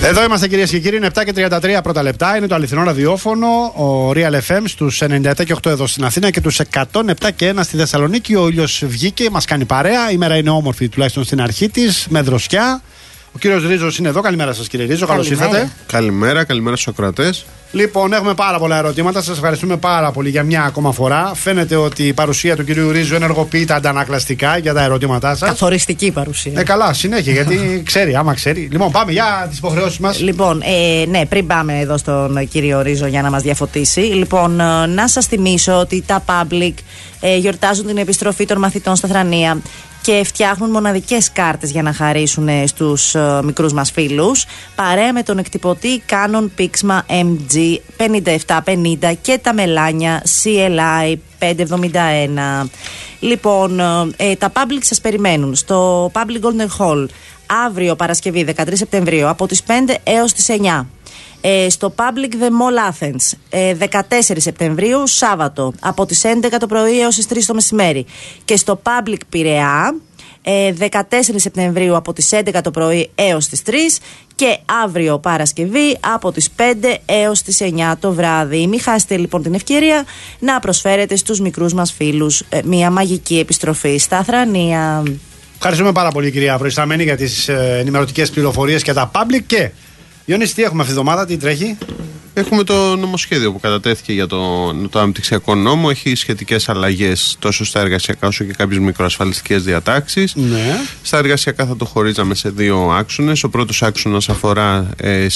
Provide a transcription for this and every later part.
Εδώ είμαστε, κυρίες και κύριοι. Είναι 7 και 33 πρώτα λεπτά. Είναι το αληθινό ραδιόφωνο, ο Real FM στους 97 και 8 εδώ στην Αθήνα και τους 107 και 1 στη Θεσσαλονίκη. Ο ήλιος βγήκε, μας κάνει παρέα. Η μέρα είναι όμορφη, τουλάχιστον στην αρχή της, με δροσιά. Ο κύριος Ρίζος είναι εδώ. Καλημέρα σας, κύριε Ρίζο. Καλώς ήρθατε. Καλημέρα στους ακροατές. Λοιπόν, έχουμε πάρα πολλά ερωτήματα. Σας ευχαριστούμε πάρα πολύ για μια ακόμα φορά. Φαίνεται ότι η παρουσία του κυρίου Ρίζου ενεργοποιεί τα αντανακλαστικά για τα ερωτήματά σας. Καθοριστική παρουσία. Καλά, συνέχεια, γιατί ξέρει, άμα ξέρει. Λοιπόν, πάμε για τις υποχρεώσεις μας. Λοιπόν, ναι, πριν πάμε εδώ στον κύριο Ρίζο για να μας διαφωτίσει. Λοιπόν, να σας θυμίσω ότι τα Public γιορτάζουν την επιστροφή των μαθητών στα Θρανία και φτιάχνουν μοναδικές κάρτες για να χαρίσουν στους μικρούς μας φίλους, παρέα με τον εκτυπωτή Canon Pixma MG 5750 και τα μελάνια CLI 571. Λοιπόν, τα Public σας περιμένουν στο Public Golden Hall αύριο Παρασκευή 13 Σεπτεμβρίου από τις 5 έως τις 9. Στο Public The Mall Athens 14 Σεπτεμβρίου Σάββατο από τις 11 το πρωί έως τις 3 το μεσημέρι. Και στο Public Πειραιά 14 Σεπτεμβρίου από τις 11 το πρωί έως τις 3 και αύριο Παρασκευή από τις 5 έως τις 9 το βράδυ. Μην χάσετε λοιπόν την ευκαιρία να προσφέρετε στους μικρούς μας φίλους μια μαγική επιστροφή στα Θρανία. Ευχαριστούμε πάρα πολύ, κυρία Προϊσταμένη, για τις ενημερωτικές πληροφορίες και τα Public. Και Ιώνης, τι έχουμε αυτή τη εβδομάδα, τι τρέχει? Έχουμε το νομοσχέδιο που κατατέθηκε για το αναπτυξιακό νόμο. Έχει σχετικές αλλαγές τόσο στα εργασιακά όσο και κάποιες μικροασφαλιστικές διατάξεις. Ναι. Στα εργασιακά θα το χωρίζαμε σε δύο άξονες. Ο πρώτος άξονας αφορά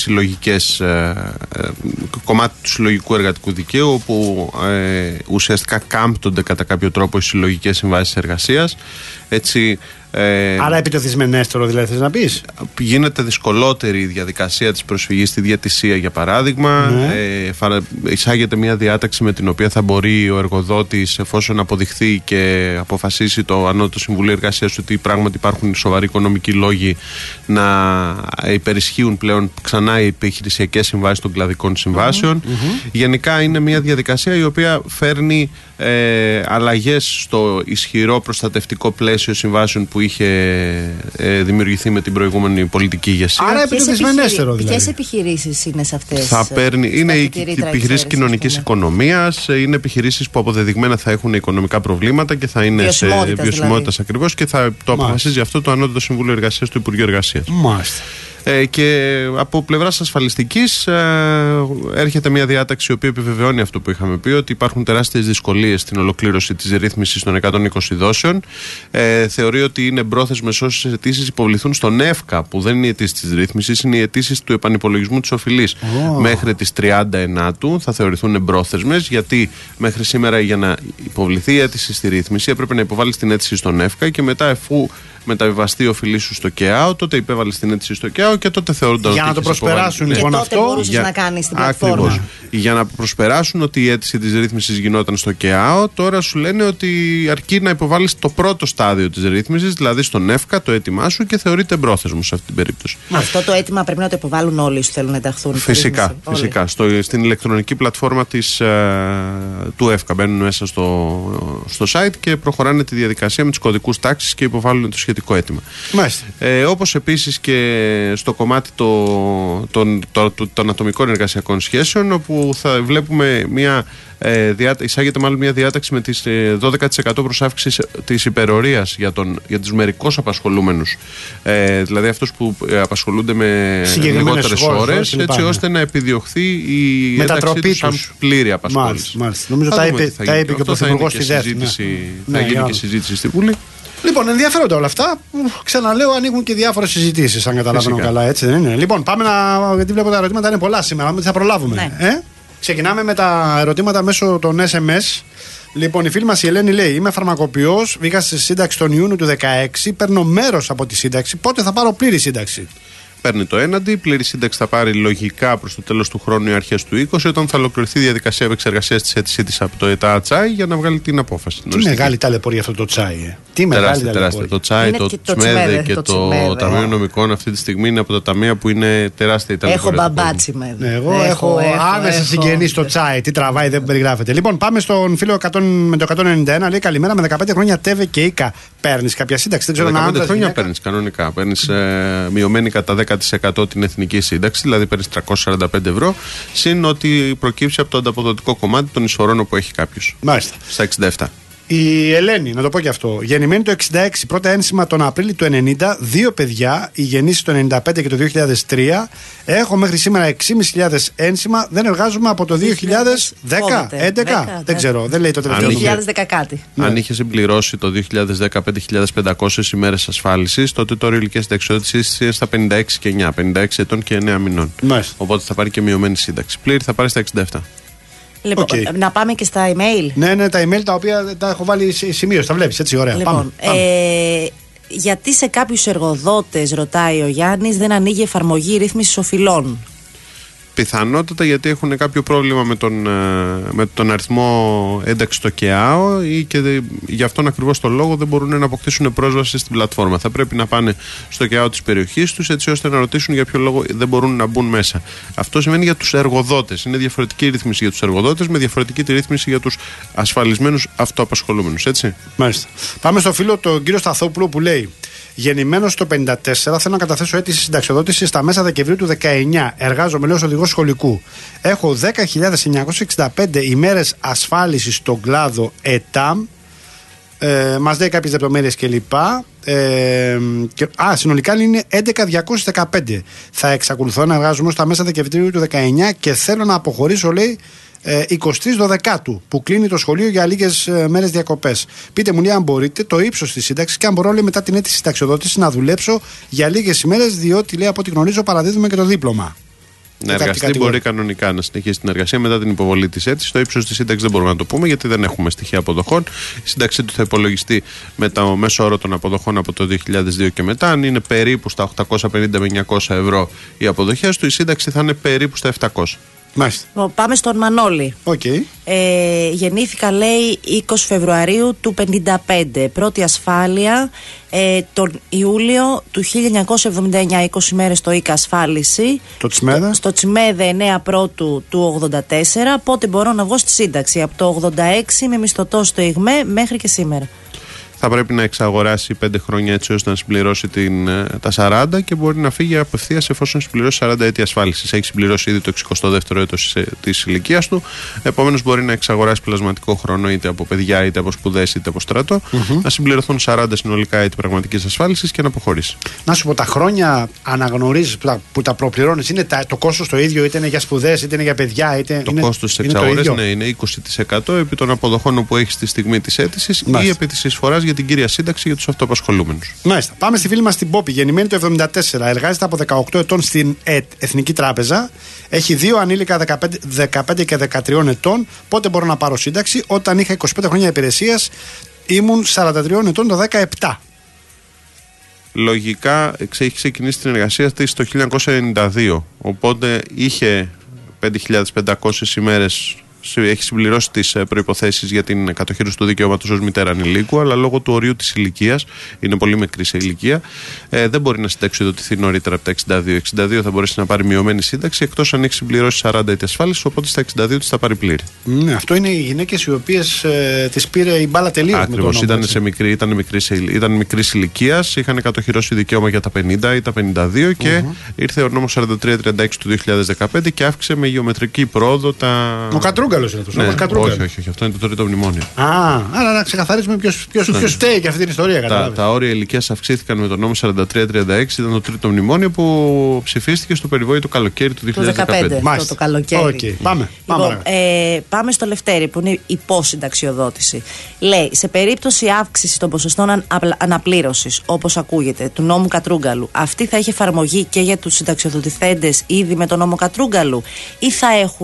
κομμάτι του συλλογικού εργατικού δικαίου, όπου ουσιαστικά κάμπτονται κατά κάποιο τρόπο οι συλλογικές συμβάσεις εργασίας. Έτσι. Άρα επί το δυσμενέστερο, δηλαδή, θες να πεις? Γίνεται δυσκολότερη η διαδικασία της προσφυγής στη διατησία, για παράδειγμα. Ναι. Εισάγεται μια διάταξη με την οποία θα μπορεί ο εργοδότης, εφόσον αποδειχθεί και αποφασίσει το Ανώτατο Συμβουλίο Εργασίας ότι πράγματι υπάρχουν σοβαροί οικονομικοί λόγοι, να υπερισχύουν πλέον ξανά οι επιχειρησιακές συμβάσεις των κλαδικών συμβάσεων. Γενικά είναι μια διαδικασία η οποία φέρνει αλλαγές στο ισχυρό προστατευτικό πλαίσιο συμβάσεων που είχε δημιουργηθεί με την προηγούμενη πολιτική ηγεσία. Άρα επί το δυσμενέστερο, δηλαδή. Ποιες επιχειρήσεις είναι σε αυτές? Είναι οι επιχειρήσεις κοινωνικής οικονομίας, είναι επιχειρήσεις που αποδεδειγμένα θα έχουν οικονομικά προβλήματα και θα είναι σε βιωσιμότητας ακριβώς, και θα το αποφασίζει αυτό το Ανώτατο Συμβούλιο Εργασίας του Υπουργείου Εργασίας. Μάλιστα. Και από πλευράς ασφαλιστικής έρχεται μια διάταξη η οποία επιβεβαιώνει αυτό που είχαμε πει, ότι υπάρχουν τεράστιες δυσκολίες στην ολοκλήρωση της ρύθμισης των 120 δόσεων. Θεωρεί ότι είναι μπρόθεσμες όσες αιτήσεις υποβληθούν στον ΕΦΚΑ, που δεν είναι οι αιτήσεις της ρύθμισης, είναι οι αιτήσεις του επανυπολογισμού της οφειλής. Μέχρι τις 30 Ενάτου θα θεωρηθούν εμπρόθεσμες, γιατί μέχρι σήμερα για να υποβληθεί η αίτηση στη ρύθμιση έπρεπε να υποβάλεις την αίτηση στον ΕΦΚΑ και μετά, εφού μεταβιβαστεί ο οφειλής σου στο ΚΕΑΟ, τότε υπέβαλε την αίτηση στο ΚΕΑΟ και τότε θεωρούνταν. Για να το προσπεράσουν λοιπόν αυτό. Τότε μπορούσες να κάνεις την πλατφόρμα. Για να προσπεράσουν ότι η αίτηση της ρύθμισης γινόταν στο ΚΕΑΟ, τώρα σου λένε ότι αρκεί να υποβάλεις το πρώτο στάδιο της ρύθμισης, δηλαδή στον ΕΦΚΑ, το αίτημά σου, και θεωρείται εμπρόθεσμο σε αυτή την περίπτωση. Αυτό το αίτημα πρέπει να το υποβάλουν όλοι όσοι θέλουν να ενταχθούν. Φυσικά. Στην ηλεκτρονική πλατφόρμα του ΕΦΚΑ μπαίνουν μέσα στο site και προχωράνε τη διαδικασία με τους κωδικούς τάξης και υποβάλλουν το σχετικό αίτημα. Όπως επίσης και στο κομμάτι των ατομικών εργασιακών σχέσεων, όπου θα βλέπουμε εισάγεται μάλλον μια διάταξη με τις 12% προσάυξηση της υπερορίας για τους μερικώς απασχολούμενους, δηλαδή αυτούς που απασχολούνται με λιγότερες ώρες, έτσι ώστε να επιδιωχθεί η ένταξή τους σαν πλήρη απασχόληση. Μάλιστα. Νομίζω τα είπε και ο Πρωθυπουργός στη ΔΕΘ. Θα γίνει και συζήτηση στη Βουλή. Λοιπόν, ενδιαφέροντα όλα αυτά. Ξαναλέω, ανοίγουν και διάφορες συζητήσεις, αν καταλαβαίνω καλά, έτσι δεν είναι? Λοιπόν, πάμε γιατί βλέπω τα ερωτήματα είναι πολλά σήμερα, θα προλάβουμε. Ναι. Ξεκινάμε με τα ερωτήματα μέσω των SMS. Λοιπόν, η φίλη μας η Ελένη λέει: είμαι φαρμακοποιός, βγήκα στη σύνταξη τον Ιούνιο του 2016, παίρνω μέρος από τη σύνταξη. Πότε θα πάρω πλήρη σύνταξη? Παίρνει το έναντι, πλήρη σύνταξη θα πάρει λογικά προς το τέλος του χρόνου ή αρχές του 20, όταν θα ολοκληρωθεί η διαδικασία επεξεργασίας της αίτησής της από το ΕΤΑ Τσάι για να βγάλει την απόφαση. Τι μεγάλη ταλαιπωρία αυτό το Τσάι. Τι μεγάλη τεράστια. Το Τσάι, το Τσμέδε και το Ταμείο Νομικών αυτή τη στιγμή είναι από τα ταμεία που είναι τεράστια η Έχω μπαμπάτσι με. Εγώ έχω άμεσα συγγενή στο Τσάι. Τι τραβάει, δεν περιγράφεται. Λοιπόν, πάμε στον φίλο με το 191. Λέει καλημέρα, με 15 χρόνια ΤΕΒΕ και ΙΚΑ. Παίρνει κάποια σύνταξη? Δεν ξέρω. 15 χρόνια παίρνει κανονικά. Παίρνει μειωμένη κατά 10% την εθνική σύνταξη, δηλαδή παίρνει 345 ευρώ. Συν ότι προκύψει από το ανταποδοτικό κομμάτι των εισφορών που έχει κάποιο. Μάλιστα. Στα 67. Η Ελένη, να το πω και αυτό. Γεννημένη το 66, πρώτα ένσημα τον Απρίλιο του 90, 2 παιδιά, η γεννήση το 95 και το 2003. Έχω μέχρι σήμερα 6.500 ένσημα, δεν εργάζομαι από το 2010, 11, δεν ξέρω, δεν λέει το τελευταίο. 2010 κάτι. Αν είχε συμπληρώσει το 2010 5.500 ημέρες ασφάλισης, τότε το όριο ηλικίας συνταξιοδότησης είναι στα 56 και 9, 56 ετών και 9 μηνών. Μάλιστα. Οπότε θα πάρει και μειωμένη σύνταξη. Πλήρη θα πάρει στα 67. Λοιπόν, να πάμε και στα email. Ναι, τα email τα οποία τα έχω βάλει σημείως, τα βλέπεις έτσι, ωραία. Λοιπόν, πάμε. Γιατί σε κάποιους εργοδότες, ρωτάει ο Γιάννης, δεν ανοίγει εφαρμογή ρύθμισης οφειλών? Πιθανότατα γιατί έχουν κάποιο πρόβλημα με τον αριθμό ένταξη στο ΚΕΑΟ ή και γι' αυτόν ακριβώς τον λόγο δεν μπορούν να αποκτήσουν πρόσβαση στην πλατφόρμα. Θα πρέπει να πάνε στο ΚΕΑΟ της περιοχής τους έτσι ώστε να ρωτήσουν για ποιο λόγο δεν μπορούν να μπουν μέσα. Αυτό σημαίνει για τους εργοδότες. Είναι διαφορετική η ρύθμιση για τους εργοδότες με διαφορετική τη ρύθμιση για τους ασφαλισμένους αυτοαπασχολούμενους. Έτσι. Μάλιστα. Πάμε στο φίλο τον κύριο Σταθόπουλο που λέει: γεννημένος το 54, θέλω να καταθέσω αίτηση συνταξιοδότηση στα μέσα Δεκεμβρίου του 19. Εργάζομαι, λέω, οδηγός σχολικού. Έχω 10.965 ημέρες ασφάλισης στον κλάδο ΕΤΑΜ. Μας λέει κάποιες λεπτομέρειες κλπ. Συνολικά είναι 11.215. Θα εξακολουθώ να εργάζομαι στα μέσα Δεκεμβρίου του 19 και θέλω να αποχωρήσω, λέει, 23 Δεκάτου που κλείνει το σχολείο για λίγες μέρες διακοπές. Πείτε μου, λέει, αν μπορείτε, το ύψος της σύνταξης και αν μπορώ, λέει, μετά την αίτηση συνταξιοδότησης να δουλέψω για λίγες ημέρες, διότι, λέει, από ό,τι γνωρίζω παραδίδουμε και το δίπλωμα. Να εργαστεί μπορεί κανονικά να συνεχίσει την εργασία μετά την υποβολή της αίτησης. Το ύψος της σύνταξης δεν μπορούμε να το πούμε γιατί δεν έχουμε στοιχεία αποδοχών. Η σύνταξή του θα υπολογιστεί με το μέσο όρο των αποδοχών από το 2002 και μετά. Αν είναι περίπου στα 850 με 900 ευρώ οι αποδοχές του, η σύνταξη θα είναι περίπου στα 700. Μάλιστα. Πάμε στον Μανώλη. Okay. Γεννήθηκα, λέει, 20 Φεβρουαρίου του 55. Πρώτη ασφάλεια τον Ιούλιο του 1979. 20 μέρες το ΙΚΑ ασφάλιση. Το Τσμέδε. Στο Τσμέδε 9 Πρώτου του 84. Πότε μπορώ να βγω στη σύνταξη? Από το 86 με μισθωτό στο ΙΓΜΕ μέχρι και σήμερα. Θα πρέπει να εξαγοράσει 5 χρόνια έτσι ώστε να συμπληρώσει τα 40 και μπορεί να φύγει απευθείας εφόσον συμπληρώσει 40 έτη ασφάλισης. Έχει συμπληρώσει ήδη το 62ο έτος της ηλικίας του. Επομένως, μπορεί να εξαγοράσει πλασματικό χρόνο είτε από παιδιά, είτε από σπουδές, είτε από στρατό. Να συμπληρωθούν 40 συνολικά έτη πραγματικής ασφάλισης και να αποχωρήσει. Να σου πω, τα χρόνια αναγνωρίζεις που τα προπληρώνεις, είναι το κόστος το ίδιο, είτε είναι για σπουδές, είτε είναι για παιδιά, είτε. Το κόστος της εξαγοράς είναι 20% επί των αποδοχών που έχει στη στιγμή της αίτησης ή επί της εισφοράς για την κύρια σύνταξη για τους αυτοαπασχολούμενους. Μάλιστα. Πάμε στη φίλη μας την Πόπη, γεννημένη το 74. Εργάζεται από 18 ετών στην Εθνική Τράπεζα. Έχει 2 ανήλικα 15 και 13 ετών. Πότε μπορώ να πάρω σύνταξη? Όταν είχα 25 χρόνια υπηρεσίας, ήμουν 43 ετών το 17. Λογικά έχει ξεκινήσει την εργασία της το 1992. Οπότε είχε 5.500 ημέρες. Έχει συμπληρώσει τις προϋποθέσεις για την κατοχήρωση του δικαιώματος ως μητέρα ανηλίκου, αλλά λόγω του ορίου της ηλικίας, είναι πολύ μικρή σε ηλικία, δεν μπορεί να συνταξιοδοτηθεί νωρίτερα από τα 62. 62 θα μπορέσει να πάρει μειωμένη σύνταξη, εκτός αν έχει συμπληρώσει 40 έτη ασφάλισης, οπότε στα 62 της θα πάρει πλήρη. Ναι, αυτό είναι οι γυναίκες οι οποίες τις πήρε η μπάλα τελείως. Ακριβώς, ήταν μικρής ηλικίας, είχαν κατοχυρώσει δικαίωμα για τα 50 ή τα 52 και ήρθε ο νόμος 4336 του 2015 και αύξησε με γεωμετρική πρόοδο τα. Κατρούγκαλος είναι αυτό. Όχι, αυτό είναι το τρίτο μνημόνιο. Άρα να ξεκαθαρίσουμε ποιος φταίει και αυτή την ιστορία. Τα όρια ηλικίας αυξήθηκαν με τον νόμο 4336, ήταν το τρίτο μνημόνιο που ψηφίστηκε στο περιβόητο καλοκαίρι του 2015. Το καλοκαίρι. Πάμε. Πάμε στο Λευτέρη που είναι υπόσυνταξιοδότηση. Λέει, σε περίπτωση αύξηση των ποσοστών αναπλήρωσης, όπως ακούγεται, του νόμου Κατρούγκαλου, αυτή θα έχει εφαρμογή και για τους συνταξιοδοτηθέντες ήδη με τον νόμο Κατρούγκαλου ή θα έχουν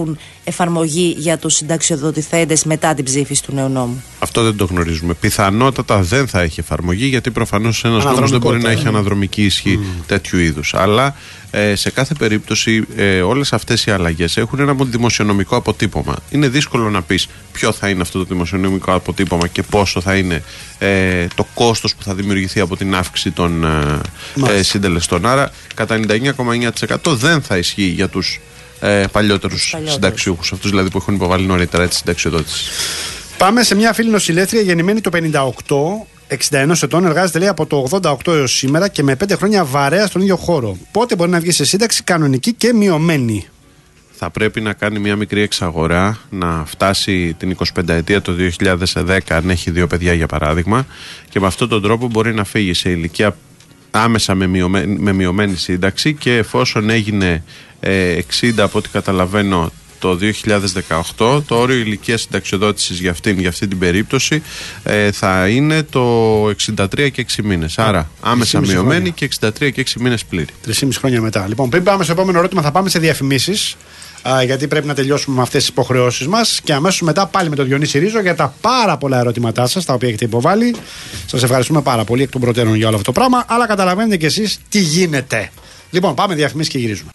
εφαρμογή για τους συνταξιοδοτηθέντες μετά την ψήφιση του νέου νόμου? Αυτό δεν το γνωρίζουμε. Πιθανότατα δεν θα έχει εφαρμογή, γιατί προφανώς ένας νόμος δεν μπορεί να έχει αναδρομική ισχύ τέτοιου είδους. Αλλά σε κάθε περίπτωση όλες αυτές οι αλλαγές έχουν ένα δημοσιονομικό αποτύπωμα. Είναι δύσκολο να πεις ποιο θα είναι αυτό το δημοσιονομικό αποτύπωμα και πόσο θα είναι το κόστος που θα δημιουργηθεί από την αύξηση των συντελεστών. Άρα κατά 99,9% δεν θα ισχύει για τους παλιότερους συνταξιούχους, αυτούς δηλαδή που έχουν υποβάλει νωρίτερα τη συνταξιοδότηση. Πάμε σε μια φίλη νοσηλεύτρια γεννημένη το 58, 61 ετών, εργάζεται λέει από το 88 έως σήμερα και με 5 χρόνια βαρέα στον ίδιο χώρο. Πότε μπορεί να βγει σε σύνταξη κανονική και μειωμένη? Θα πρέπει να κάνει μια μικρή εξαγορά, να φτάσει την 25 ετία το 2010 αν έχει 2 παιδιά για παράδειγμα, και με αυτόν τον τρόπο μπορεί να φύγει σε ηλικία άμεσα με μειωμένη σύνταξη, και εφόσον έγινε 60 από ό,τι καταλαβαίνω το 2018, το όριο ηλικίας συνταξιοδότησης για αυτή την περίπτωση θα είναι το 63 και 6 μήνες. Άρα άμεσα μειωμένη και 63 και 6 μήνες πλήρη. 3,5 χρόνια μετά. Λοιπόν, πριν πάμε στο επόμενο ερώτημα, θα πάμε σε διαφημίσεις, γιατί πρέπει να τελειώσουμε με αυτές τις υποχρεώσεις μας, και αμέσως μετά πάλι με τον Διονύση Ρίζο για τα πάρα πολλά ερωτήματά σας τα οποία έχετε υποβάλει. Σας ευχαριστούμε πάρα πολύ εκ των προτέρων για όλο αυτό το πράγμα, αλλά καταλαβαίνετε κι εσείς τι γίνεται. Λοιπόν, πάμε διαφημίσεις και γυρίζουμε.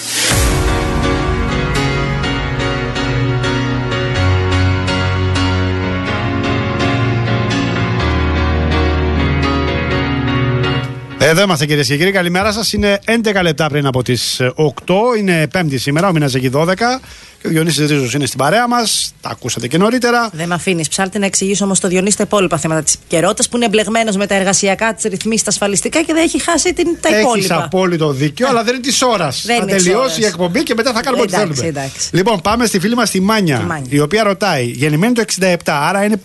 Εδώ είμαστε κυρίες και κύριοι, καλημέρα σας. Είναι 11 λεπτά πριν από τις 8, είναι Πέμπτη σήμερα, ο μήνας εκεί 12 και ο Διονύσης Ρίζος είναι στην παρέα μας. Τα ακούσατε και νωρίτερα. Δεν με αφήνεις ψάλτη να εξηγήσω όμως στο Διονύση τα υπόλοιπα θέματα της επικαιρότητας, που είναι εμπλεγμένος με τα εργασιακά, τις ρυθμίσεις, τα ασφαλιστικά και δεν έχει χάσει τα υπόλοιπα. Έχεις απόλυτο δίκιο, αλλά δεν είναι της ώρας. Θα τελειώσει η εκπομπή και μετά θα κάνουμε ό,τι θέλουμε. Εντάξει. Λοιπόν, πάμε στη φίλη μας τη Μάνια, η οποία ρωτάει, γεννημένη το 67, άρα είναι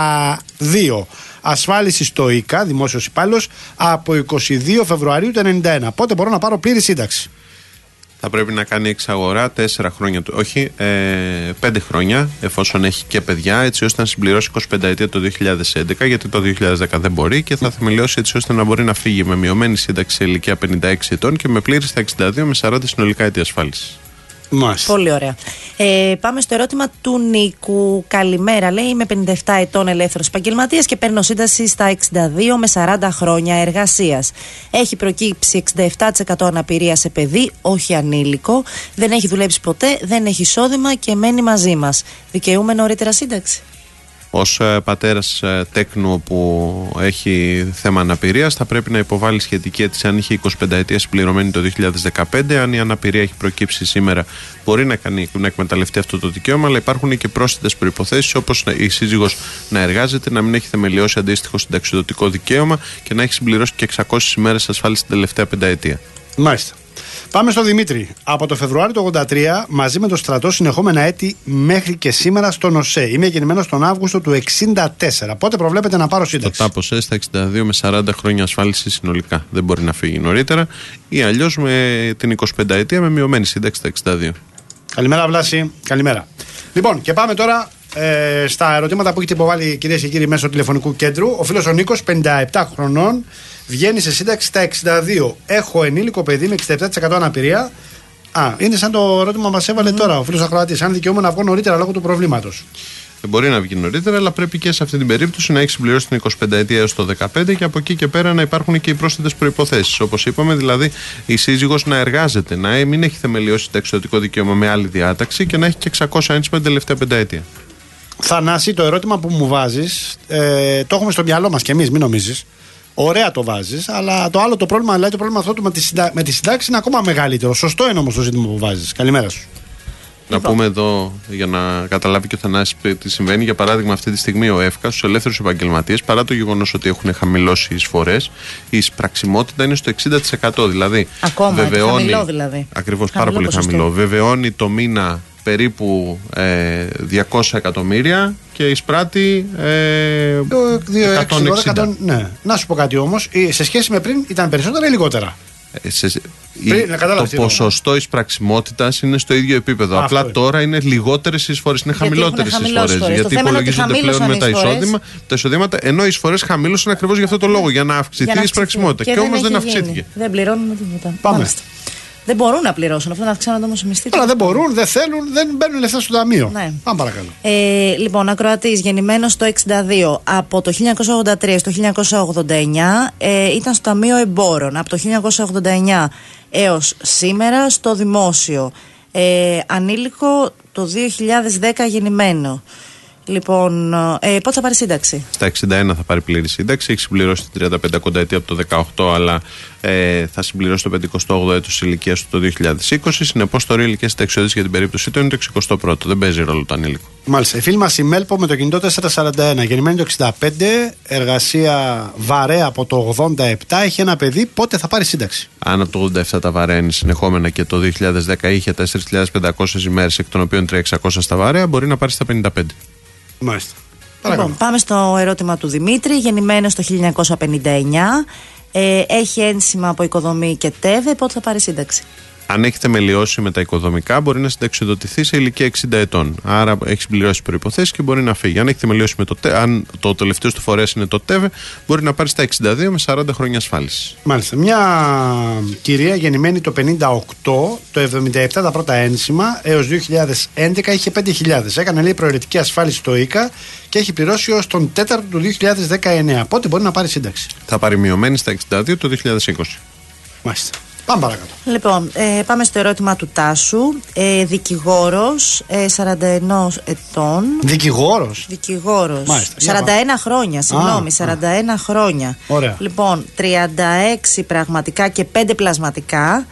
52. Ασφάλιση στο ΙΚΑ, δημόσιος υπάλληλος, από 22 Φεβρουαρίου του 1991. Πότε μπορώ να πάρω πλήρη σύνταξη? Θα πρέπει να κάνει εξαγορά 4 χρόνια, όχι 5 χρόνια, εφόσον έχει και παιδιά, έτσι ώστε να συμπληρώσει 25 ετία το 2011, γιατί το 2010 δεν μπορεί, και θα θεμελιώσει έτσι ώστε να μπορεί να φύγει με μειωμένη σύνταξη σε ηλικία 56 ετών και με πλήρη στα 62 με 40 συνολικά ετία ασφάλισης. Μάλιστα. Πολύ ωραία. Πάμε στο ερώτημα του Νίκου. Καλημέρα. Λέει, είμαι 57 ετών ελεύθερος επαγγελματίας και παίρνω σύνταξη στα 62 με 40 χρόνια εργασίας. Έχει προκύψει 67% αναπηρία σε παιδί, όχι ανήλικο. Δεν έχει δουλέψει ποτέ, δεν έχει εισόδημα και μένει μαζί μας. Δικαιούμαι νωρίτερα σύνταξη? Ως πατέρας τέκνου που έχει θέμα αναπηρίας, θα πρέπει να υποβάλει σχετική αίτηση αν είχε 25 ετία συμπληρωμένη το 2015. Αν η αναπηρία έχει προκύψει σήμερα, μπορεί να εκμεταλλευτεί αυτό το δικαίωμα, αλλά υπάρχουν και πρόσθετες προϋποθέσεις, όπως η σύζυγος να εργάζεται, να μην έχει θεμελιώσει αντίστοιχο συνταξιδοτικό δικαίωμα και να έχει συμπληρώσει και 600 ημέρες ασφάλιση την τελευταία πενταετία. Μάλιστα. Πάμε στο Δημήτρη. Από το Φεβρουάριο του 1983, μαζί με το στρατό, συνεχόμενα έτη μέχρι και σήμερα στον ΟΣΕ. Είμαι γεννημένος τον Αύγουστο του 1964. Πότε προβλέπετε να πάρω σύνταξη? Το ΤΑΠ ΟΣΕ στα 62 με 40 χρόνια ασφάλιση συνολικά. Δεν μπορεί να φύγει νωρίτερα, ή αλλιώς με την 25 ετία με μειωμένη σύνταξη στα 62. Καλημέρα, Βλάση. Καλημέρα. Λοιπόν, και πάμε τώρα στα ερωτήματα που έχετε υποβάλει, κυρίες και κύριοι, μέσω τηλεφωνικού κέντρου. Ο φίλος ο Νίκος, 57 χρονών, βγαίνει σε σύνταξη στα 62. Έχω ενήλικο παιδί με 67% αναπηρία. Είναι σαν το ερώτημα που μας έβαλε τώρα ο φίλος ακροατής. Αν δικαιούμαι να βγω νωρίτερα λόγω του προβλήματος. Μπορεί να βγει νωρίτερα, αλλά πρέπει και σε αυτή την περίπτωση να έχει συμπληρώσει την 25 ετία έως το 15 και από εκεί και πέρα να υπάρχουν και οι πρόσθετες προϋποθέσεις. Όπως είπαμε, δηλαδή η σύζυγος να εργάζεται, να μην έχει θεμελιώσει ταξιδιωτικό δικαίωμα με άλλη διάταξη και να έχει και 600 ένσημα την τελευταία πενταετία. Θανάση, το ερώτημα που μου βάζεις, το έχουμε στο μυαλό μας κι εμείς, μην νομίζεις. Ωραία το βάζεις, αλλά το άλλο το πρόβλημα, δηλαδή το πρόβλημα αυτό με τη συντάξη είναι ακόμα μεγαλύτερο. Σωστό είναι όμως το ζήτημα που βάζεις. Καλημέρα σου. Να πούμε εδώ, για να καταλάβει και ο Θανάσης τι συμβαίνει. Για παράδειγμα, αυτή τη στιγμή ο ΕΦΚΑ στους ελεύθερους επαγγελματίες, παρά το γεγονός ότι έχουν χαμηλώσει οι εισφορές, η εισπραξιμότητα είναι στο 60%. Δηλαδή, ακόμα βεβαιώνει. Χαμηλό δηλαδή. Ακριβώς, πάρα πολύ χαμηλό. Βεβαιώνει το μήνα περίπου 200 εκατομμύρια και εισπράττει 160. Ναι. Να σου πω κάτι όμως, σε σχέση με πριν ήταν περισσότερα ή λιγότερα? Το ποσοστό εισπραξιμότητας είναι στο ίδιο επίπεδο. Απλά τώρα είναι λιγότερες οι εισφορές, είναι χαμηλότερες οι εισφορές. Γιατί υπολογίζονται πλέον με τα εισοδήματα, ενώ οι εισφορές χαμήλωσαν ακριβώς για αυτό το λόγο, για να αυξηθεί η εισπραξιμότητα. Και όμως δεν αυξήθηκε. Δεν πληρώνουμε τίποτα. Πάμε. Δεν μπορούν να πληρώσουν αυτό, να αυξάνονται όμως οι μισθοί. Τώρα δεν μπορούν, δεν θέλουν, δεν μπαίνουν λεφτά στο ταμείο. Ναι. Πάμε παρακαλώ. Λοιπόν, ακροατής γεννημένος το 1962, από το 1983 στο 1989 ήταν στο Ταμείο Εμπόρων. Από το 1989 έως σήμερα στο δημόσιο. Ανήλικο το 2010 γεννημένο. Λοιπόν, πότε θα πάρει σύνταξη? Στα 61 θα πάρει πλήρη σύνταξη. Έχει συμπληρώσει την 35 ετία από το 18, αλλά θα συμπληρώσει το 58ο έτος ηλικίας του το 2020. Συνεπώς, το όριο ηλικίας συνταξιοδότησης για την περίπτωση του είναι το 61ο. Δεν παίζει ρόλο το ανήλικο. Μάλιστα. Η φίλη μας η Μέλπο με το κινητό 441, γεννημένη το 65, εργασία βαρέα από το 87, έχει ένα παιδί. Πότε θα πάρει σύνταξη? Αν από το 87 τα βαρέα είναι συνεχόμενα και το 2010 είχε 4.500 ημέρες, εκ των οποίων 3.600 στα βαρέα, μπορεί να πάρει στα 55. Μάλιστα. Λοιπόν, πάμε στο ερώτημα του Δημήτρη. Γεννημένος το 1959, έχει ένσημα από οικοδομή και ΤΕΒΕ. Πότε θα πάρει σύνταξη? Αν έχει θεμελιώσει με τα οικοδομικά, μπορεί να συνταξιοδοτηθεί σε ηλικία 60 ετών. Άρα έχει συμπληρώσει προϋποθέσεις και μπορεί να φύγει. Αν έχει θεμελιώσει με αν το τελευταίο του φορέας είναι το ΤΕΒΕ, μπορεί να πάρει στα 62 με 40 χρόνια ασφάλισης. Μάλιστα. Μια κυρία γεννημένη το 58, το 77 τα πρώτα ένσημα, έως 2011 είχε 5.000. Έκανε, λέει, προαιρετική ασφάλιση στο ΙΚΑ και έχει πληρώσει ως τον 4ο του 2019. Πότε μπορεί να πάρει σύνταξη? Θα πάρει μειωμένη στα 62 το 2020. Μάλιστα. Πάμε παρακάτω. Λοιπόν, πάμε στο ερώτημα του Τάσου. Δικηγόρος, 41 ετών. Δικηγόρος. Μάλιστα. 41 χρόνια, συγγνώμη, 41 χρόνια. Ωραία. Λοιπόν, 36 πραγματικά και 5 πλασματικά.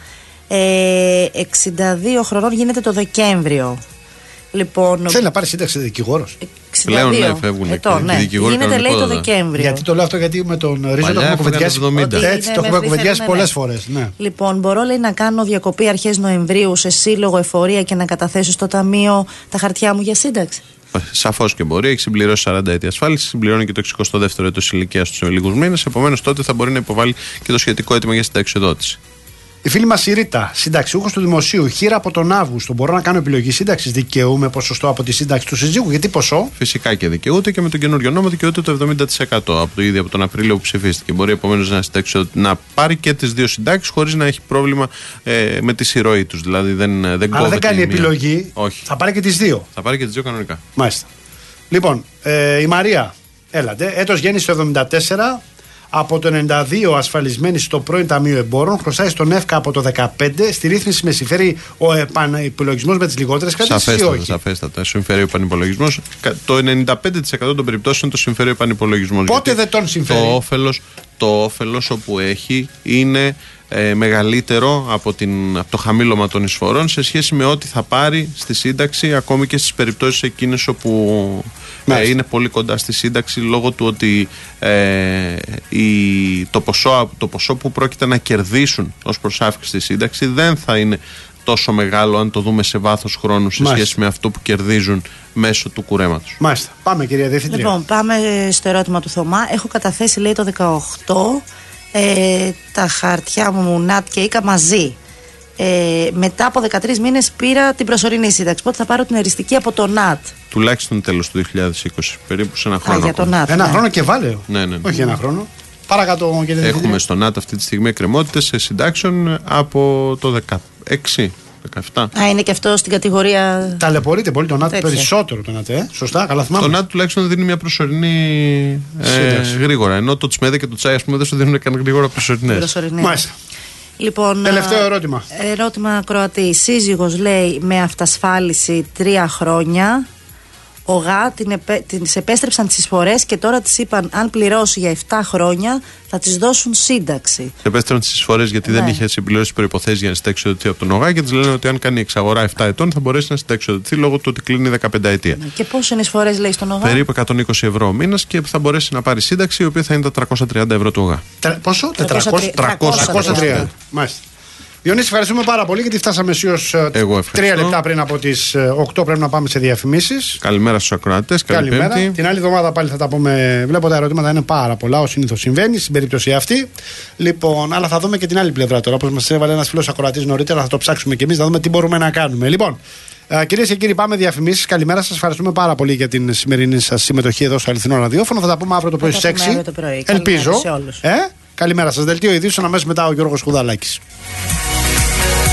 62 χρονών, γίνεται το Δεκέμβριο. Λοιπόν, θέλει να πάρει σύνταξη δικηγόρος. Πλέον ναι, φεύγουν ναι. Γίνεται, λέει, το Δεκέμβριο. Γιατί το λέω αυτό? Γιατί με τον Ρίζο το έχουμε κουβεντιάσει. Έτσι, το έχουμε κουβεντιάσει πολλές φορές. Ναι. Λοιπόν, μπορώ, λέει, να κάνω διακοπή αρχές Νοεμβρίου σε σύλλογο εφορία και να καταθέσω στο ταμείο τα χαρτιά μου για σύνταξη? Σαφώς και μπορεί. Έχει συμπληρώσει 40 έτη ασφάλιση, συμπληρώνει και το 62ο έτος ηλικίας του σε λίγους μήνες. Επομένως, τότε θα μπορεί να υποβάλει και το σχετικό αίτημα για συνταξιοδότηση. Η φίλη μας η Ρίτα, συνταξιούχος του Δημοσίου, χείρα από τον Αύγουστο. Μπορώ να κάνω επιλογή σύνταξης? Δικαιούμαι ποσοστό από τη σύνταξη του συζύγου? Γιατί ποσό? Φυσικά και δικαιούται, και με τον καινούριο νόμο δικαιούται το 70% ήδη από τον Απρίλιο που ψηφίστηκε. Μπορεί επομένως να πάρει και τις δύο συντάξεις χωρίς να έχει πρόβλημα με τη συρροή τους. Δηλαδή δεν κόβεται. Αλλά δεν κάνει επιλογή. Όχι. Θα πάρει και τις δύο. Θα πάρει και τις δύο κανονικά. Μάλιστα. Λοιπόν, η Μαρία, έλατε. Έτος γέννηση το 74. Από το 92 ασφαλισμένη στο πρώην Ταμείο Εμπόρων, χρωστάει στον ΕΦΚΑ από το 15. Στη ρύθμιση με συμφέρει ο επανυπολογισμός με τις λιγότερες κρατήσεις ή όχι? Σαφέστατα. Συμφέρει ο επανυπολογισμός. Το 95% των περιπτώσεων το συμφέρει ο επανυπολογισμός. Πότε δεν τον συμφέρει? Το όφελος όπου έχει είναι μεγαλύτερο από το χαμήλωμα των εισφορών σε σχέση με ό,τι θα πάρει στη σύνταξη, ακόμη και στις περιπτώσεις εκείνες όπου είναι πολύ κοντά στη σύνταξη, λόγω του ότι το ποσό που πρόκειται να κερδίσουν ως προς αύξηση στη σύνταξη δεν θα είναι τόσο μεγάλο αν το δούμε σε βάθος χρόνου σε σχέση με αυτό που κερδίζουν μέσω του κουρέματος. Μάλιστα. Πάμε, κυρία Διευθυντρία. Λοιπόν, πάμε στο ερώτημα του Θωμά. Έχω καταθέσει, λέει, το 18 τα χαρτιά μου ΝΑΤ και ΙΚΑ μαζί. Μετά από 13 μήνες πήρα την προσωρινή σύνταξη. Πότε θα πάρω την εριστική από το ΝΑΤ? Τουλάχιστον τέλος του 2020. Περίπου σε ένα χρόνο. Για το ΝΑΤ, ένα χρόνο κεφάλαιο. Ναι. Όχι ένα χρόνο. Παρακάτω, κύριε. Έχουμε στο ΝΑΤ αυτή τη στιγμή εκκρεμότητες συντάξεων από το 16. 17. Είναι και αυτό στην κατηγορία. Ταλαιπωρείται πολύ το ΝΑΤ, περισσότερο το ΝΑΤ. Σωστά, καλά θυμάμαι. Το ΝΑΤ τουλάχιστον δίνει μια προσωρινή γρήγορα. Ενώ το τσμέδε και το τσάι, ας πούμε, δεν σου δίνουν καν γρήγορα προσωρινές. Μάλιστα. Λοιπόν, τελευταίο ερώτημα. Ερώτημα Κροατή. Σύζυγος, λέει, με αυτασφάλιση 3 χρόνια. Ο ΓΑ της επέστρεψαν τις εισφορές και τώρα της είπαν αν πληρώσει για 7 χρόνια θα της δώσουν σύνταξη. Επέστρεψαν τις εισφορές γιατί δεν είχε συμπληρώσει προϋποθέσεις για να συνταξιοδοτηθεί από τον ΟΓΑ και της λένε ότι αν κάνει εξαγορά 7 ετών θα μπορέσει να συνταξιοδοτηθεί λόγω του ότι κλείνει 15 ετία. Και πόσες είναι εισφορές, λέει, στον ΟΓΑ? Περίπου 120 ευρώ ο μήνας και θα μπορέσει να πάρει σύνταξη η οποία θα είναι τα 330 ευρώ του ΟΓΑ. Πόσο? 330. Μάλιστα. Διονύση, ευχαριστούμε πάρα πολύ γιατί φτάσαμε αισίως 3 λεπτά πριν από τις 8. Πρέπει να πάμε σε διαφημίσεις. Καλημέρα στους ακροατές. Καλημέρα. Την άλλη εβδομάδα πάλι θα τα πούμε. Βλέπω τα ερωτήματα είναι πάρα πολλά, ως συνήθως συμβαίνει στην περίπτωση αυτή. Λοιπόν, αλλά θα δούμε και την άλλη πλευρά τώρα. Όπως μας έβαλε ένας φίλος ακροατής νωρίτερα, θα το ψάξουμε και εμείς να δούμε τι μπορούμε να κάνουμε. Λοιπόν, κυρίες και κύριοι, πάμε διαφημίσεις. Καλημέρα σας. Ευχαριστούμε πάρα πολύ για την σημερινή σας συμμετοχή εδώ στο Αληθινό Ραδιόφωνο. Θα τα πούμε αύριο το πρωί στις 6. Ελπίζω. Καλημέρα σας. Δελτίο ειδήσεων αμέσως μετά ο Γιώργος Κουδαλάκης.